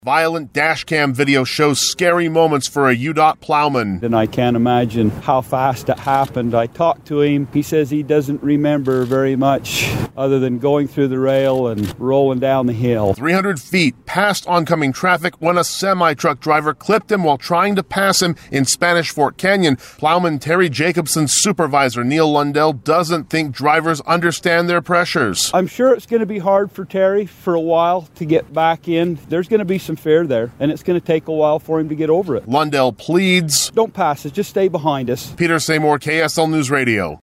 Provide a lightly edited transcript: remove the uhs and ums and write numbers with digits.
Violent dashcam video shows scary moments for a UDOT plowman. And I can't imagine how fast it happened. I talked to him. He says he doesn't remember very much other than going through the rail and rolling down the hill. 300 feet past oncoming traffic when a semi-truck driver clipped him while trying to pass him in Spanish Fort Canyon. Plowman Terry Jacobson's supervisor, Neil Lundell, doesn't think drivers understand their pressures. I'm sure it's going to be hard for Terry for a while to get back in. There's going to be some fear there, and it's going to take a while for him to get over it. Lundell pleads, don't pass us, just stay behind us. Peter Seymour, KSL News Radio.